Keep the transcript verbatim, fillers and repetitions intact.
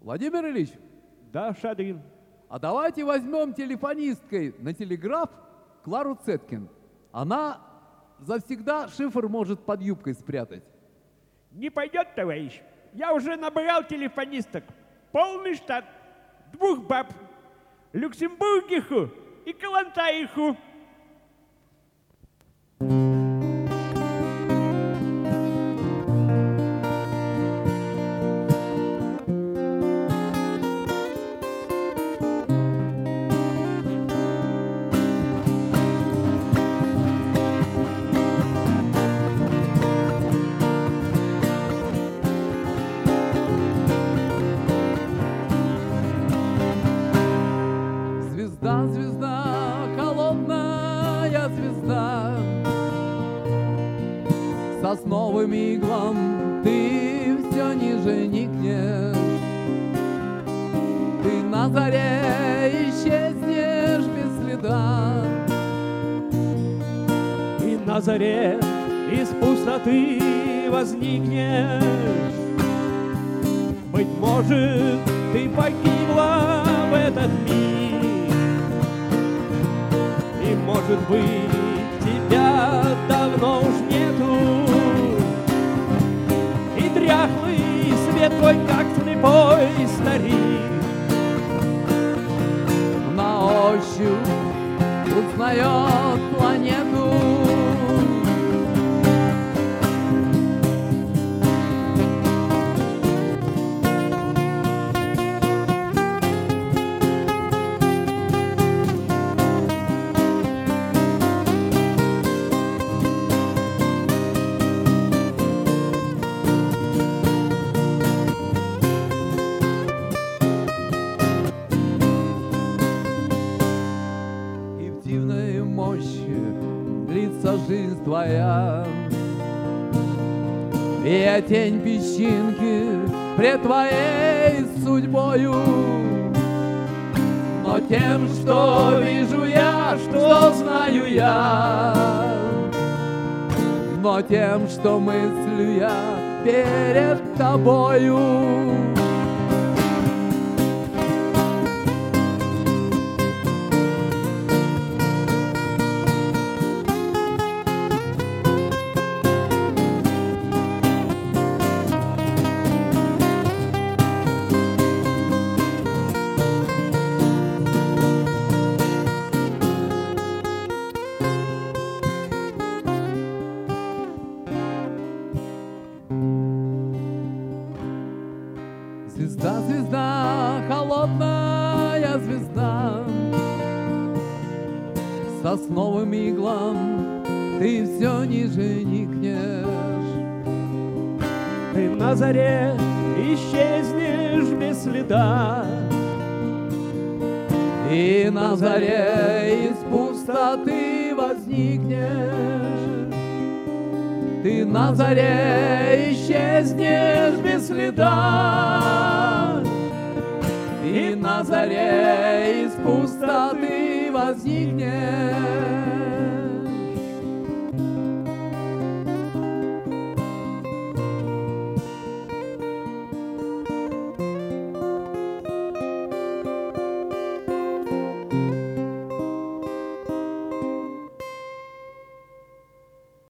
Владимир Ильич, Да, Шадрин. а давайте возьмем телефонисткой на телеграф Клару Цеткин. Она завсегда шифр может под юбкой спрятать. Не пойдет, товарищ. Я уже набрал телефонисток. Полный штат. Двух баб. Люксембургиху и Калантаиху. Звезда, звезда, холодная звезда, сосновым иглам ты все ниже никнешь. Ты на заре исчезнешь без следа, И на заре из пустоты возникнешь. Быть может, ты погибла в этот миг, и, может быть, тебя давно уж нету, и дряхлый свет твой, как слепой старик, на ощупь узнает планету. И в дивной мощи длится жизнь твоя, и я тень песчинки пред твоей судьбою. Но тем, что вижу я, что знаю я, но тем, что мыслю я перед тобою. Звезда, звезда, холодная звезда, сосновым иглам ты все ниже никнешь. ты на заре исчезнешь без следа, И на заре из пустоты возникнешь. Ты на заре исчезнешь без следа, и на заре из пустоты возникнешь.